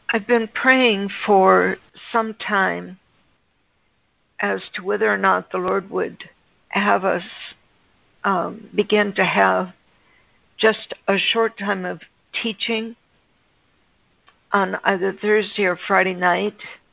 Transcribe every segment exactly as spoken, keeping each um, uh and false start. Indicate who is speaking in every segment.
Speaker 1: I've been praying for some time as to whether or not the Lord would have us um, begin to have just a short time of teaching on either Thursday or Friday night.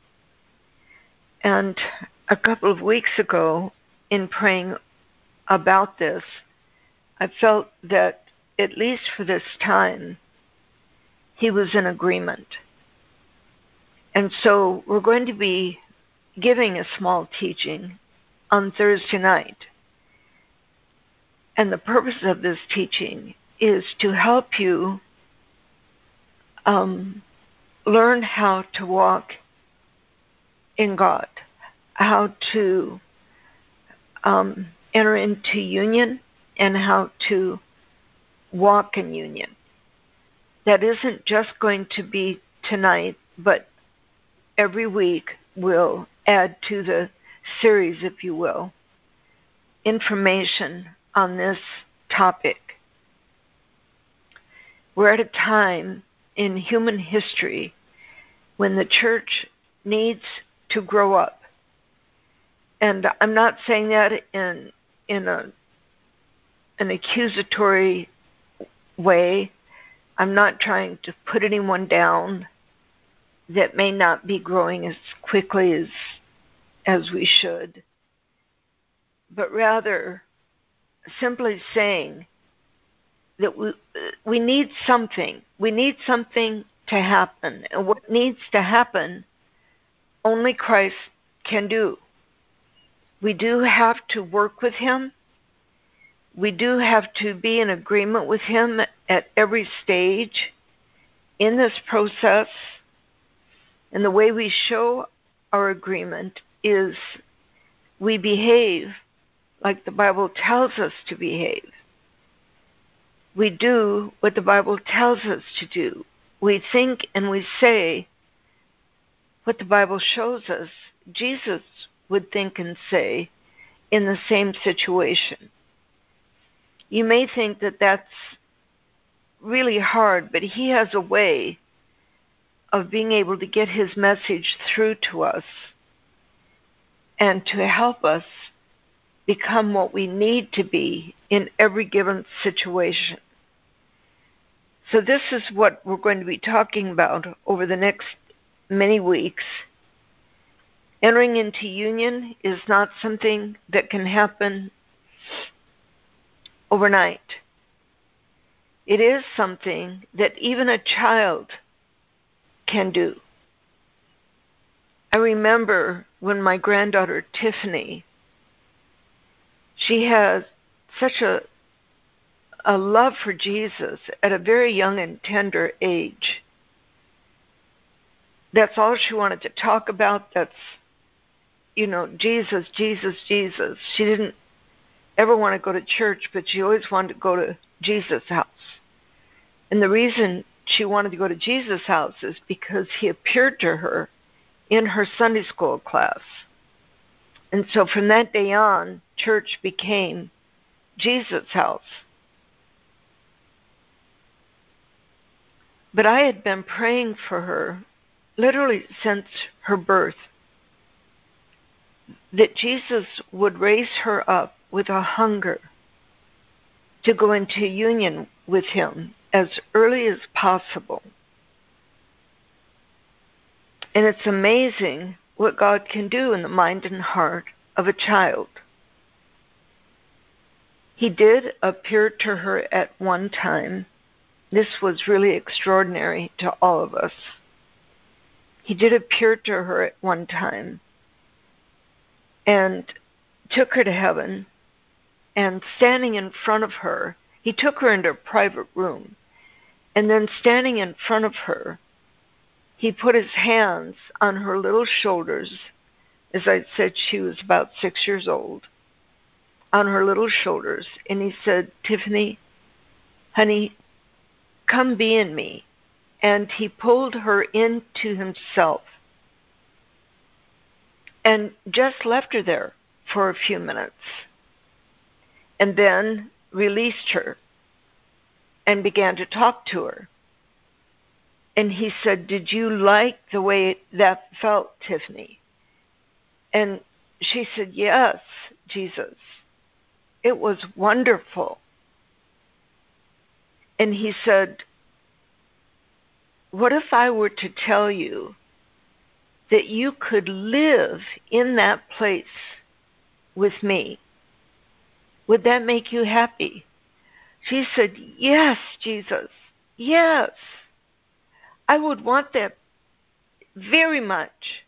Speaker 1: And a couple of weeks ago, in praying about this, I felt that at least for this time, He was in agreement. And so we're going to be giving a small teaching on Thursday night. And the purpose of this teaching is to help you um, learn how to walk in God, how to um, enter into union, and how to walk in union. That isn't just going to be tonight, but every week we'll add to the series, if you will, information on this topic. We're at a time in human history when the church needs to grow up. And I'm not saying that in in a an accusatory way. I'm not trying to put anyone down that may not be growing as quickly as as we should, but rather simply saying that we we need something. We need something to happen. And what needs to happen, only Christ can do. We do have to work with Him. We do have to be in agreement with Him at every stage in this process. And the way we show our agreement is we behave like the Bible tells us to behave. We do what the Bible tells us to do. We think and we say what the Bible shows us Jesus would think and say in the same situation. You may think that that's really hard, but He has a way of being able to get His message through to us and to help us become what we need to be in every given situation. So this is what we're going to be talking about over the next many weeks. Entering into union is not something that can happen overnight. It is something that even a child can do. I remember when my granddaughter Tiffany, she has such a a love for Jesus at a very young and tender age. That's all she wanted to talk about. That's, you know, Jesus, Jesus, Jesus. She didn't ever want to go to church, but she always wanted to go to Jesus' house. And the reason she wanted to go to Jesus' house is because He appeared to her in her Sunday school class. And so from that day on, church became Jesus' house. But I had been praying for her literally since her birth, that Jesus would raise her up with a hunger to go into union with Him as early as possible. And it's amazing what God can do in the mind and heart of a child. He did appear to her at one time. This was really extraordinary to all of us. He did appear to her at one time and took her to heaven, and standing in front of her, He took her into a private room, and then standing in front of her, He put His hands on her little shoulders. As I said, she was about six years old, on her little shoulders, and He said, "Tiffany, honey, come be in me." And He pulled her into Himself and just left her there for a few minutes, and then released her and began to talk to her. And he said, "Did you like the way that felt, Tiffany?" And she said, "Yes, Jesus. It was wonderful." And he said, "What if I were to tell you that you could live in that place with me? Would that make you happy?" She said, "Yes, Jesus. Yes. I would want that very much."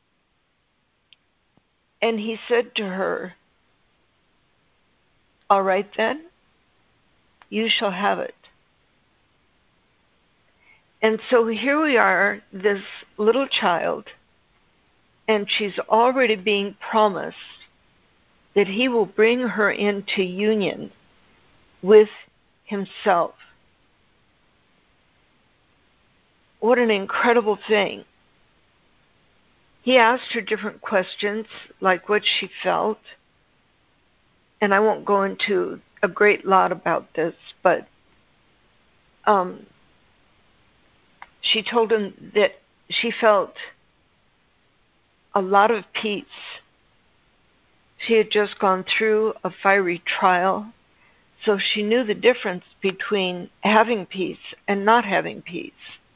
Speaker 1: And he said to her, "All right then, you shall have it." And so here we are, this little child, and she's already being promised that he will bring her into union with himself. What an incredible thing. He asked her different questions, like what she felt. And I won't go into a great lot about this, but um, she told him that she felt a lot of peace. She had just gone through a fiery trial, so she knew the difference between having peace and not having peace.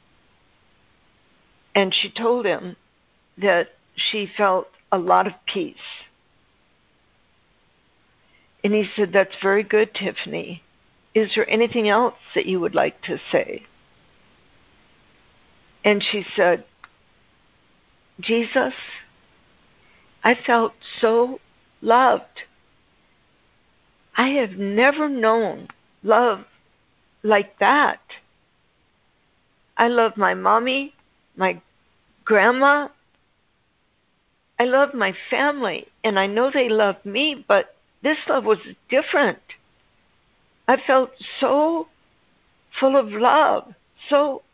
Speaker 1: And she told him that she felt a lot of peace. And he said, "That's very good, Tiffany. Is there anything else that you would like to say?" And she said, "Jesus, I felt so loved. I have never known love like that. I love my mommy, my grandma. I love my family, and I know they love me, but this love was different. I felt so full of love, so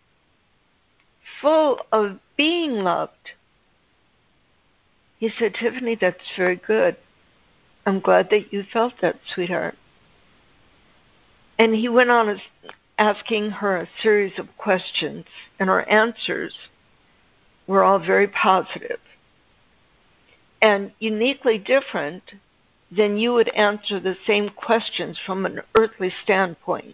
Speaker 1: full of being loved." He said, "Tiffany, that's very good. I'm glad that you felt that, sweetheart." And he went on asking her a series of questions, and her answers were all very positive and uniquely different than you would answer the same questions from an earthly standpoint.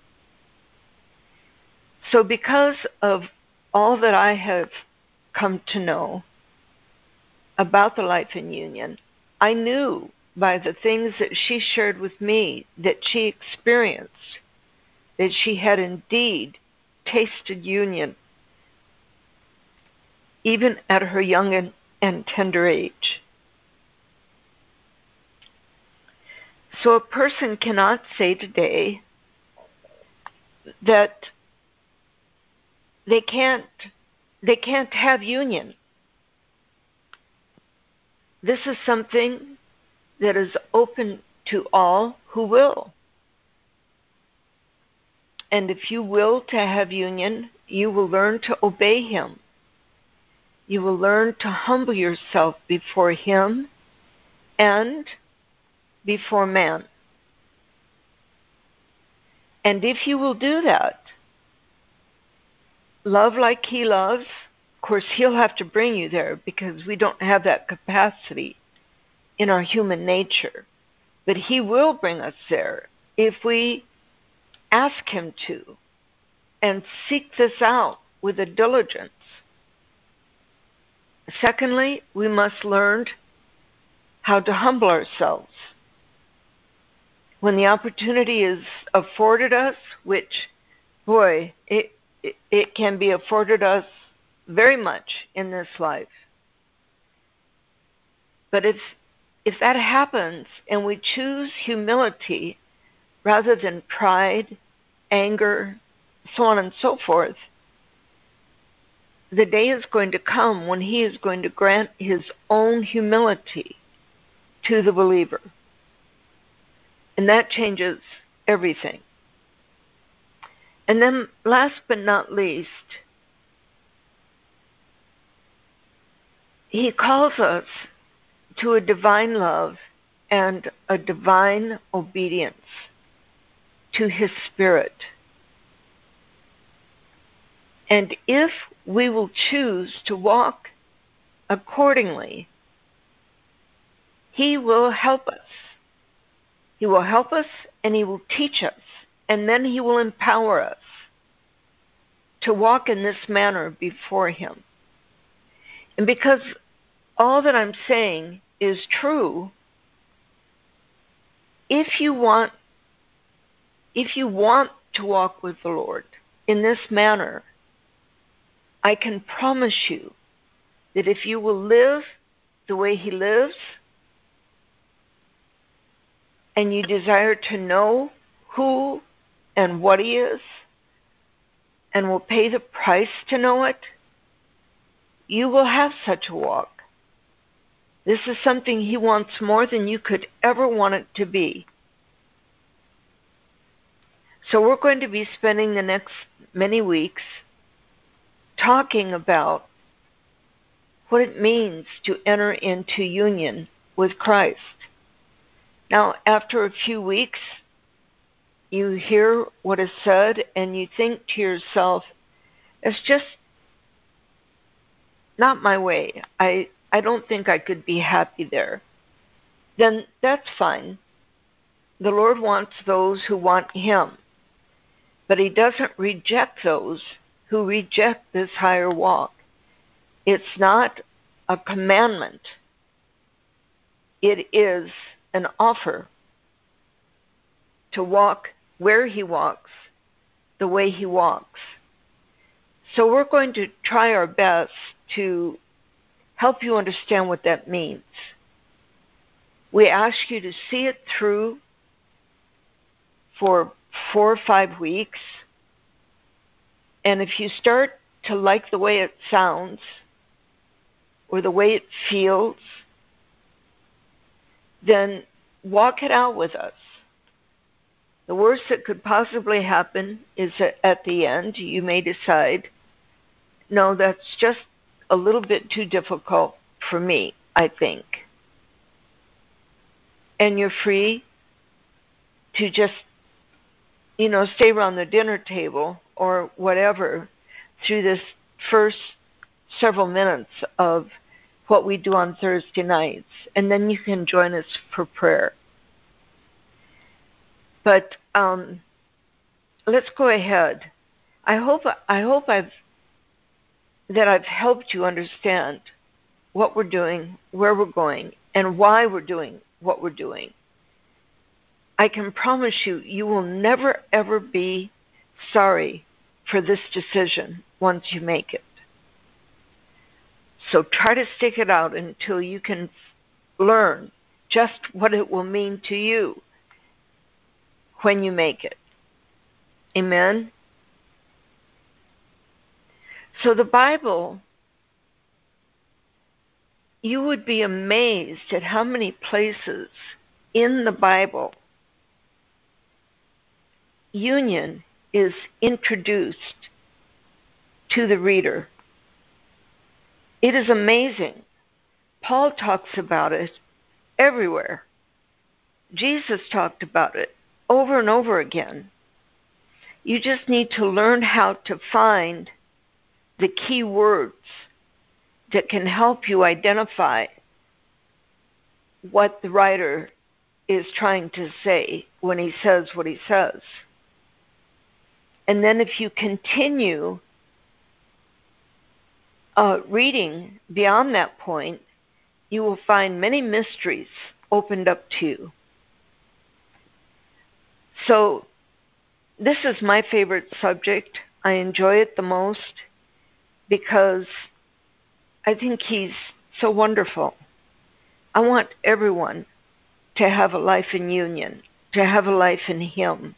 Speaker 1: So because of all that I have come to know about the Life in Union, I knew by the things that she shared with me that she experienced, that she had indeed tasted union, even at her young and, and tender age. So a person cannot say today that they can't they can't have union. This is something that is open to all who will. And if you will to have union, you will learn to obey him. You will learn to humble yourself before him and before man. And if you will do that, love like he loves, of course he'll have to bring you there because we don't have that capacity in our human nature. But he will bring us there if we ask him to and seek this out with a diligence. Secondly, we must learn how to humble ourselves. When the opportunity is afforded us, which, boy, it, it, it can be afforded us very much in this life. But if, if that happens and we choose humility rather than pride, anger, so on and so forth, the day is going to come when he is going to grant his own humility to the believer. And that changes everything. And then last but not least, he calls us to a divine love and a divine obedience to his Spirit. And if we will choose to walk accordingly, He will help us. He will help us and He will teach us. And then He will empower us to walk in this manner before Him. And because all that I'm saying is true, if you want, if you want to walk with the Lord in this manner, I can promise you that if you will live the way He lives, and you desire to know who and what He is, and will pay the price to know it, you will have such a walk. This is something He wants more than you could ever want it to be. So we're going to be spending the next many weeks talking about what it means to enter into union with Christ. Now, after a few weeks, you hear what is said and you think to yourself, it's just not my way. I, I don't think I could be happy there. Then that's fine. The Lord wants those who want Him, but He doesn't reject those who reject this higher walk. It's not a commandment. It is an offer to walk where He walks, the way He walks. So we're going to try our best to help you understand what that means. We ask you to see it through for four or five weeks. And if you start to like the way it sounds or the way it feels, then walk it out with us. The worst that could possibly happen is that at the end you may decide, no, that's just a little bit too difficult for me, I think. And you're free to just, you know, stay around the dinner table or whatever through this first several minutes of what we do on Thursday nights. And then you can join us for prayer. But um, let's go ahead. I hope I hope I've that I've helped you understand what we're doing, where we're going, and why we're doing what we're doing. I can promise you, you will never ever be sorry for this decision once you make it. So try to stick it out until you can learn just what it will mean to you when you make it. Amen? So the Bible, you would be amazed at how many places in the Bible union is introduced to the reader. It is amazing. Paul talks about it everywhere. Jesus talked about it over and over again. You just need to learn how to find the key words that can help you identify what the writer is trying to say when he says what he says. And then if you continue uh, reading beyond that point, you will find many mysteries opened up to you. So this is my favorite subject. I enjoy it the most because I think he's so wonderful. I want everyone to have a life in union, to have a life in Him.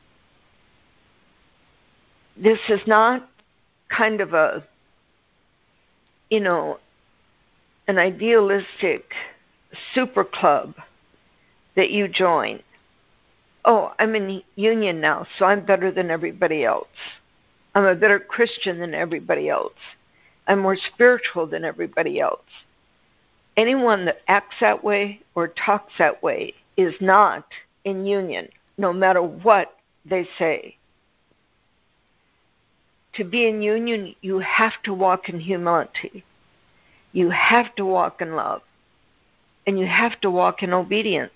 Speaker 1: This is not kind of a, you know, an idealistic super club that you join. Oh, I'm in union now, so I'm better than everybody else. I'm a better Christian than everybody else. I'm more spiritual than everybody else. Anyone that acts that way or talks that way is not in union, no matter what they say. to be in union, you have to walk in humility. You have to walk in love. And you have to walk in obedience.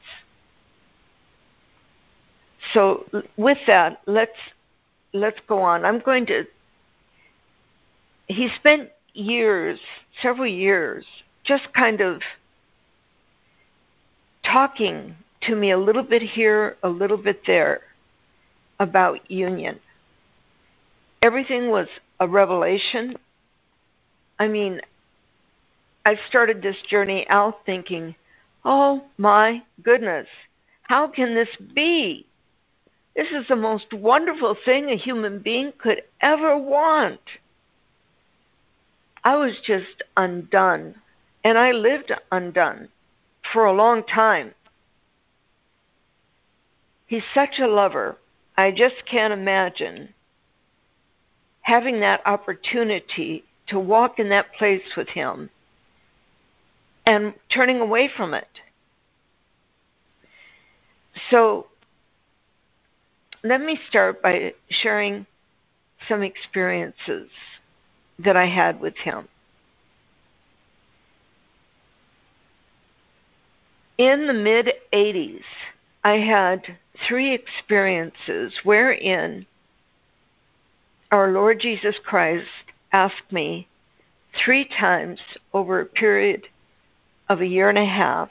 Speaker 1: So with that, let's let's go on. I'm going to he spent years, several years, just kind of talking to me a little bit here, a little bit there about union. Everything was a revelation. I mean, I started this journey out thinking, oh my goodness, how can this be? This is the most wonderful thing a human being could ever want. I was just undone, and I lived undone for a long time. He's such a lover. I just can't imagine having that opportunity to walk in that place with him and turning away from it. So let me start by sharing some experiences that I had with him. In the mid eighties, I had three experiences wherein our Lord Jesus Christ asked me three times over a period of a year and a half,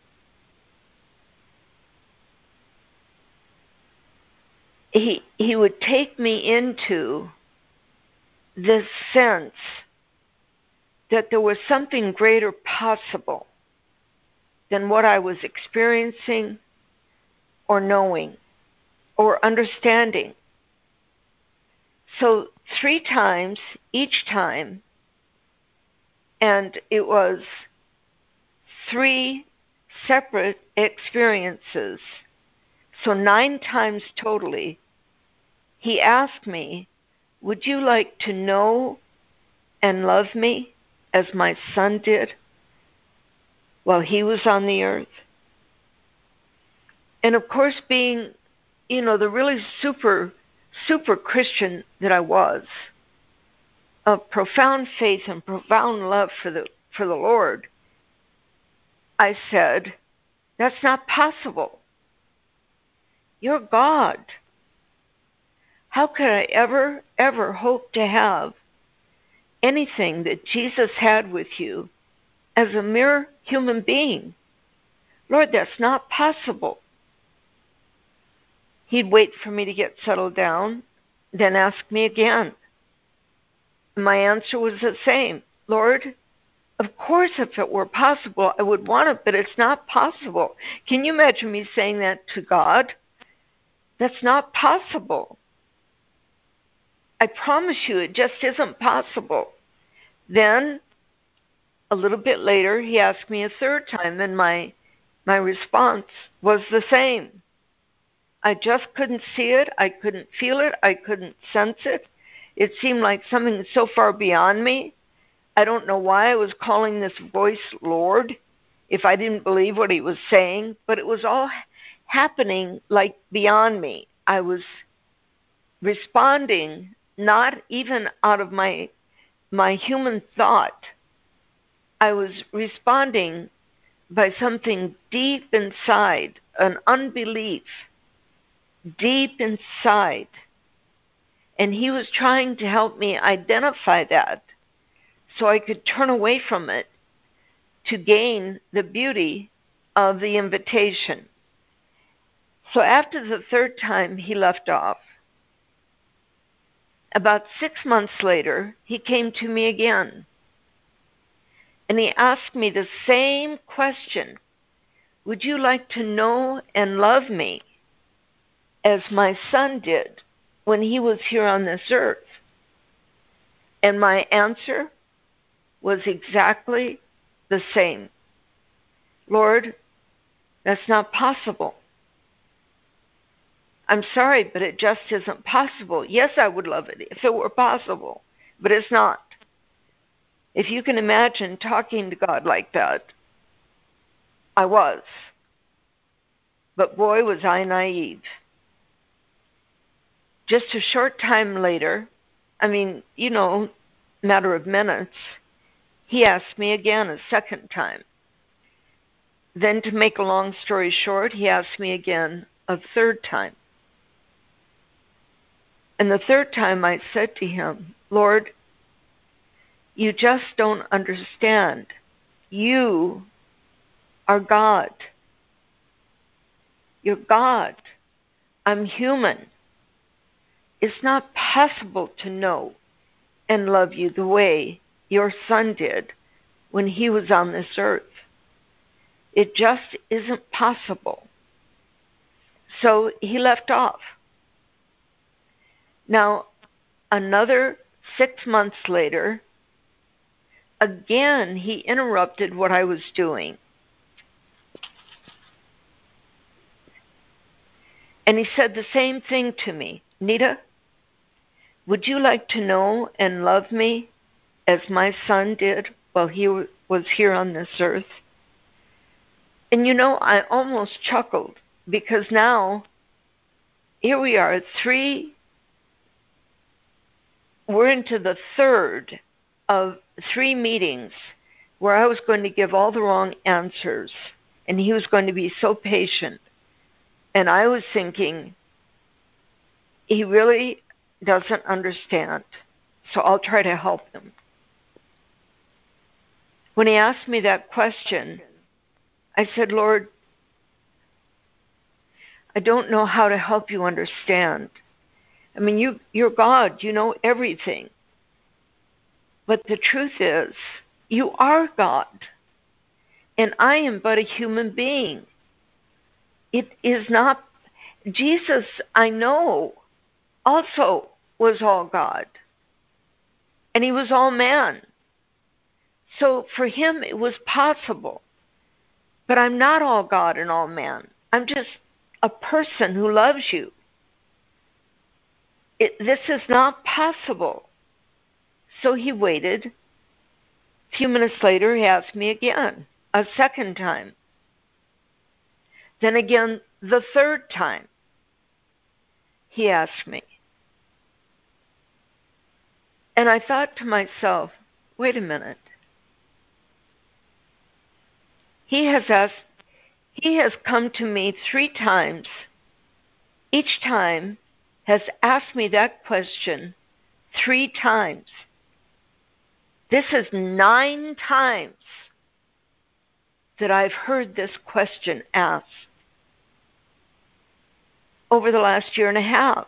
Speaker 1: he, he would take me into this sense that there was something greater possible than what I was experiencing or knowing or understanding. So three times, each time, and it was three separate experiences. So nine times totally, he asked me, would you like to know and love me as my son did while he was on the earth? And of course, being, you know, the really super, super Christian that I was, of profound faith and profound love for the for the Lord, I said, that's not possible. You're God. How could I ever, ever hope to have anything that Jesus had with you as a mere human being? Lord, that's not possible. He'd wait for me to get settled down, then ask me again. My answer was the same. Lord, of course, if it were possible, I would want it, but it's not possible. Can you imagine me saying that to God? That's not possible. I promise you, it just isn't possible. Then, a little bit later, he asked me a third time, and my my response was the same. I just couldn't see it. I couldn't feel it. I couldn't sense it. It seemed like something so far beyond me. I don't know why I was calling this voice Lord if I didn't believe what he was saying, but it was all happening like beyond me. I was responding not even out of my my human thought. I was responding by something deep inside, an unbelief deep inside. And he was trying to help me identify that so I could turn away from it to gain the beauty of the invitation. So after the third time, he left off. About six months later, he came to me again. And he asked me the same question. Would you like to know and love me as my son did when he was here on this earth? And my answer was exactly the same. Lord, that's not possible. I'm sorry, but it just isn't possible. Yes, I would love it if it were possible, but it's not. If you can imagine talking to God like that, I was. But boy, was I naive. Just a short time later, I mean, you know, matter of minutes, he asked me again a second time. Then, to make a long story short, he asked me again a third time. And the third time I said to him, Lord, you just don't understand. You are God. You're God. I'm human. It's not possible to know and love you the way your son did when he was on this earth. It just isn't possible. So he left off. Now, another six months later, again he interrupted what I was doing. And he said the same thing to me. Nita, would you like to know and love me as my son did while he was here on this earth? And you know, I almost chuckled because now, here we are, three, we're into the third of three meetings where I was going to give all the wrong answers and he was going to be so patient. And I was thinking, he really doesn't understand, so I'll try to help him. When he asked me that question, I said, Lord, I don't know how to help you understand. I mean, you, you're God, you know everything. But the truth is, you are God, and I am but a human being. It is not, Jesus, I know, also was all God, and he was all man. So for him, it was possible. But I'm not all God and all man. I'm just a person who loves you. It, this is not possible. So he waited. A few minutes later, he asked me again, a second time. Then again, the third time, he asked me. And I thought to myself, wait a minute. He has asked, he has come to me three times. Each time has asked me that question three times. This is nine times that I've heard this question asked over the last year and a half.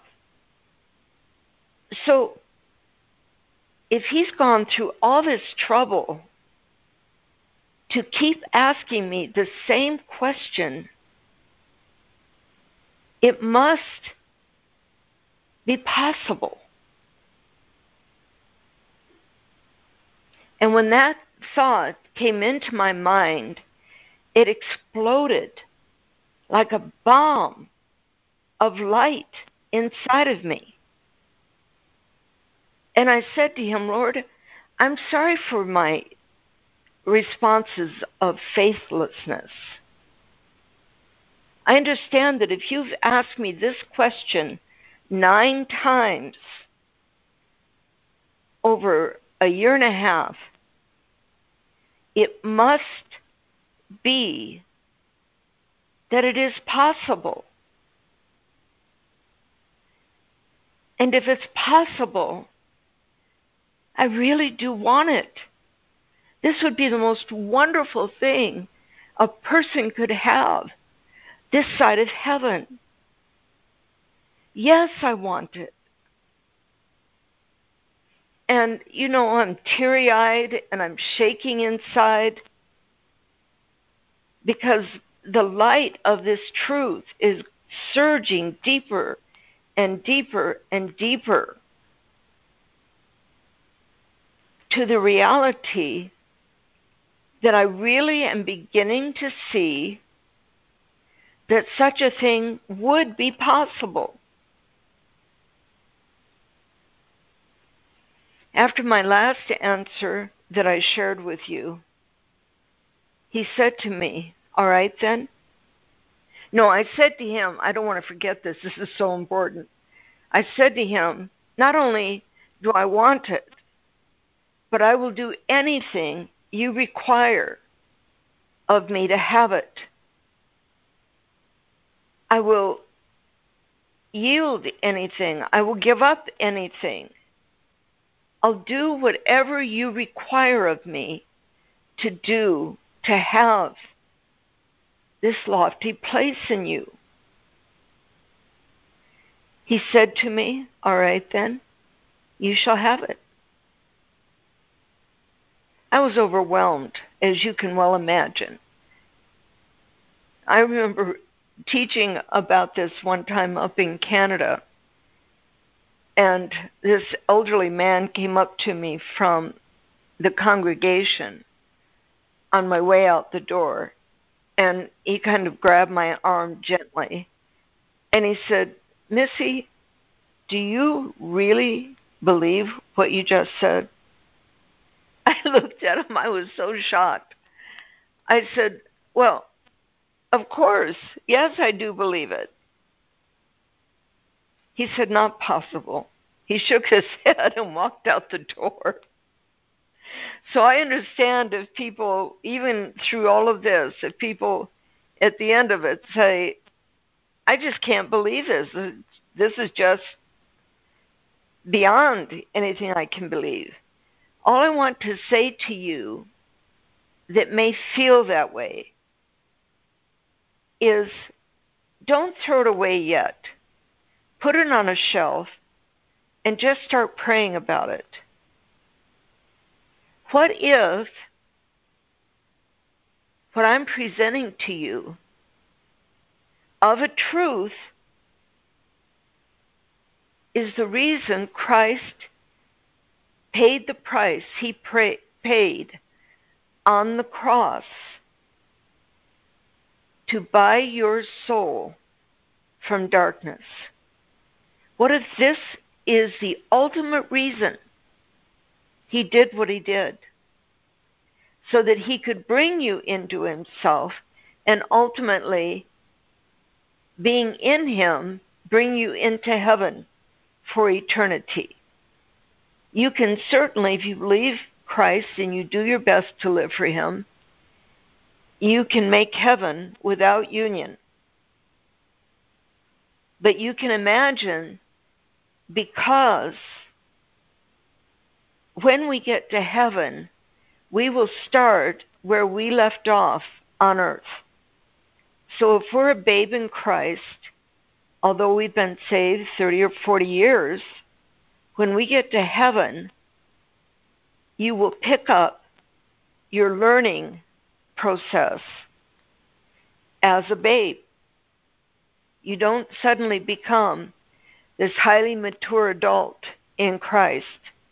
Speaker 1: So if he's gone through all this trouble to keep asking me the same question, it must be possible. And when that thought came into my mind, it exploded like a bomb of light inside of me. And I said to him, Lord, I'm sorry for my responses of faithlessness. I understand that if you've asked me this question nine times over a year and a half, it must be that it is possible. And if it's possible, I really do want it. This would be the most wonderful thing a person could have this side of heaven. Yes, I want it. And, you know, I'm teary-eyed and I'm shaking inside because the light of this truth is surging deeper and deeper and deeper to the reality that I really am beginning to see that such a thing would be possible. After my last answer that I shared with you, he said to me, all right then. No, I said to him, I don't want to forget this, this is so important. I said to him, not only do I want it, but I will do anything you require of me to have it. I will yield anything. I will give up anything. I'll do whatever you require of me to do, to have this lofty place in you. He said to me, all right then, you shall have it. I was overwhelmed, as you can well imagine. I remember teaching about this one time up in Canada, and this elderly man came up to me from the congregation on my way out the door, and he kind of grabbed my arm gently, and he said, Missy, do you really believe what you just said? I looked at him. I was so shocked. I said, well, of course. Yes, I do believe it. He said, not possible. He shook his head and walked out the door. So I understand if people, even through all of this, if people at the end of it say, I just can't believe this. This is just beyond anything I can believe. All I want to say to you that may feel that way is don't throw it away yet. Put it on a shelf and just start praying about it. What if what I'm presenting to you of a truth is the reason Christ paid the price he pra- paid on the cross to buy your soul from darkness? What if this is the ultimate reason he did what he did? So that he could bring you into himself and ultimately, being in him, bring you into heaven for eternity. You can certainly, if you believe Christ and you do your best to live for him, you can make heaven without union. But you can imagine, because when we get to heaven, we will start where we left off on earth. So if we're a babe in Christ, although we've been saved thirty or forty years, when we get to heaven, you will pick up your learning process as a babe. You don't suddenly become this highly mature adult in Christ.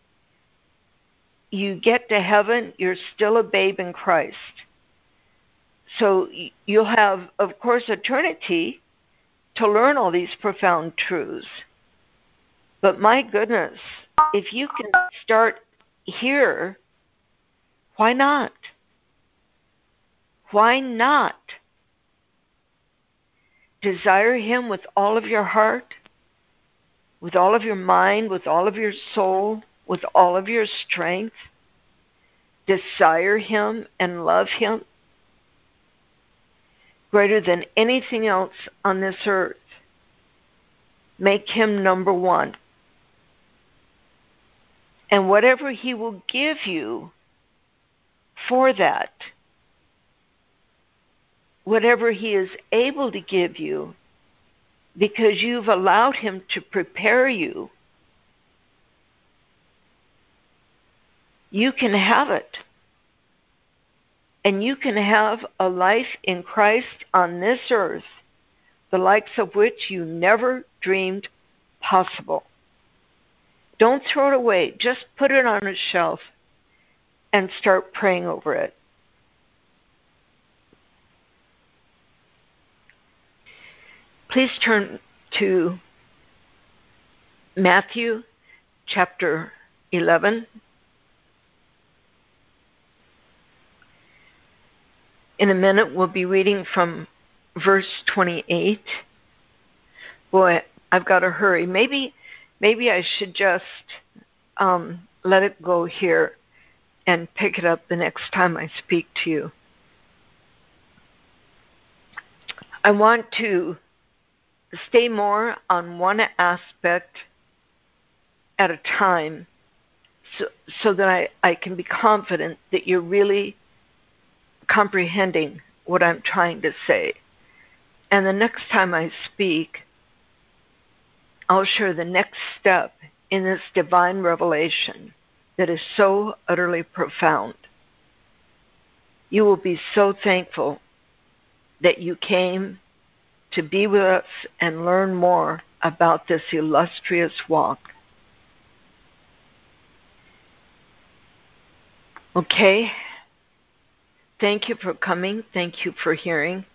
Speaker 1: You get to heaven, you're still a babe in Christ. So you'll have, of course, eternity to learn all these profound truths. But my goodness, if you can start here, why not? Why not? Desire him with all of your heart, with all of your mind, with all of your soul, with all of your strength. Desire him and love him greater than anything else on this earth. Make him number one. And whatever he will give you for that, whatever he is able to give you, because you've allowed him to prepare you, you can have it. And you can have a life in Christ on this earth, the likes of which you never dreamed possible. Don't throw it away. Just put it on a shelf and start praying over it. Please turn to Matthew chapter eleven. In a minute, we'll be reading from verse twenty-eight. Boy, I've got to hurry. Maybe, maybe I should just um, let it go here and pick it up the next time I speak to you. I want to stay more on one aspect at a time so, so that I, I can be confident that you're really comprehending what I'm trying to say. And the next time I speak, I'll share the next step in this divine revelation that is so utterly profound. You will be so thankful that you came to be with us and learn more about this illustrious walk. Okay? Thank you for coming. Thank you for hearing.